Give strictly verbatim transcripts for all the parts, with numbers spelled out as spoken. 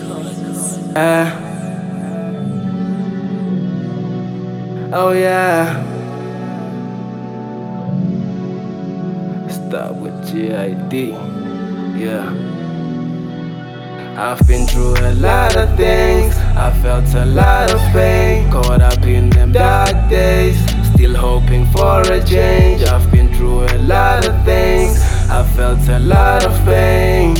Uh, oh yeah. Start with G I D. Yeah. I've been through a lot of things, I felt a lot of pain, caught up in them dark days, still hoping for a change. I've been through a lot of things, I felt a lot of pain,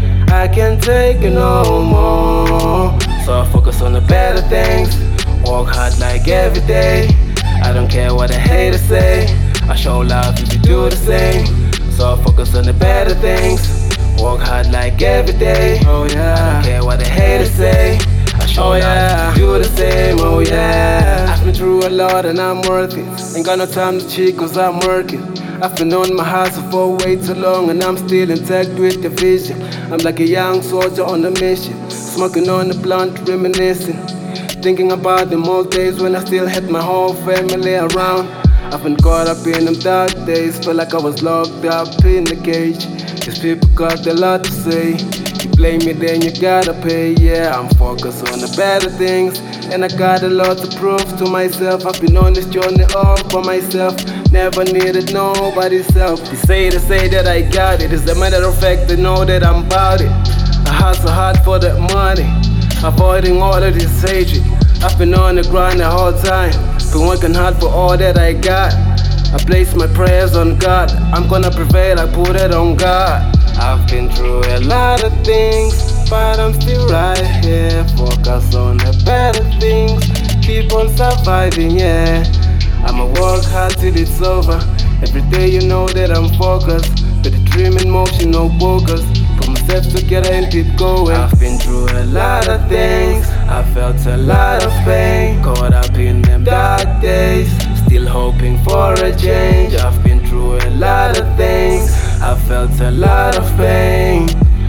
I can't take it no more. So I focus on the better things, work hard like every day. I don't care what the haters say, I show love if you do the same. So I focus on the better things, work hard like every day. Oh yeah. I don't care what the haters say, I show oh, yeah. love, do the same. Oh yeah. I've been through a lot and I'm worth it. Ain't got no time to cheat cause I'm working. I've been on my hustle for way too long and I'm still intact with the vision. I'm like a young soldier on a mission, smoking on the blunt, reminiscing, thinking about them old days when I still had my whole family around. I've been caught up in them dark days, felt like I was locked up in a cage. These people got a lot to say, you blame me then you gotta pay. Yeah, I'm focused on the better things, and I got a lot to prove to myself. I've been on this journey all for myself, never needed nobody's help. They say, they say that I got it, it's a matter of fact they know that I'm about it. I hustle hard for that money, avoiding all of this hatred. I've been on the grind the whole time, been working hard for all that I got. I place my prayers on God, I'm gonna prevail, I put it on God. I've been through a lot of things, but I'm still right here. Focus on the better things, keep on surviving, yeah. I'ma work hard till it's over, every day you know that I'm focused. With the dream in motion, no focus, put myself together and keep going. I've been through a lot of things, I felt a lot of pain, caught up in them dark days, still hoping for a change. I've been through a lot of things, I felt a lot of pain,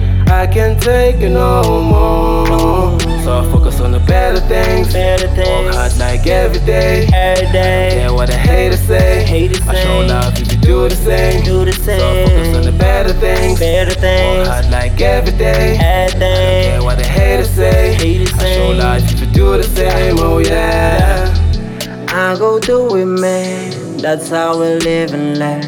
I can't take it no more. So I focus on the better things, better things. Work hard like every day, every day. I don't care what the haters say, haters I show say. love if you do the same. Do the same. So I focus on the better things, better things. Work hard like every day, every day. I don't care what the haters say, haters I say. show love if you do the same. Oh yeah. I go do it, man. That's how we live and learn.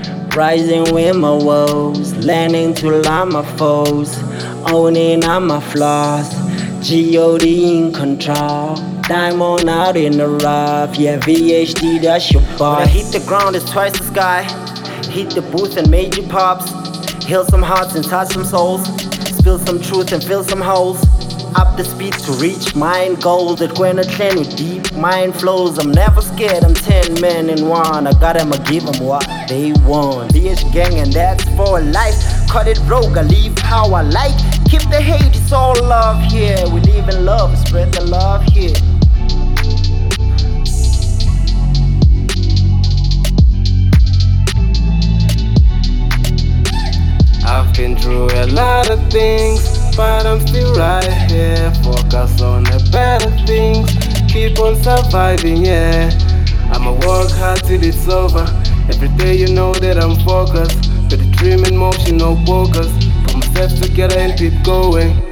Rising with my woes, learning to love my foes, owning all my flaws. G O D in control, diamond out in the rough. Yeah, V H D, that's your boss. When I hit the ground, it's twice the sky. Hit the booth and made you pops. Heal some hearts and touch some souls. Spill some truth and fill some holes. Up the speed to reach mind goals. That when I train with deep mind flows, I'm never scared, I'm ten men in one. I got them, I give them what they want. V H gang and that's for life. Cut it rogue, I leave how I like. Keep the hate, it's all love here. We live in love, spread the love here. I've been through a lot of things, but I'm still right here. Focus on the better things, keep on surviving, yeah. I'ma work hard till it's over, every day you know that I'm focused. With the dream in motion, no focus, put myself together and keep going.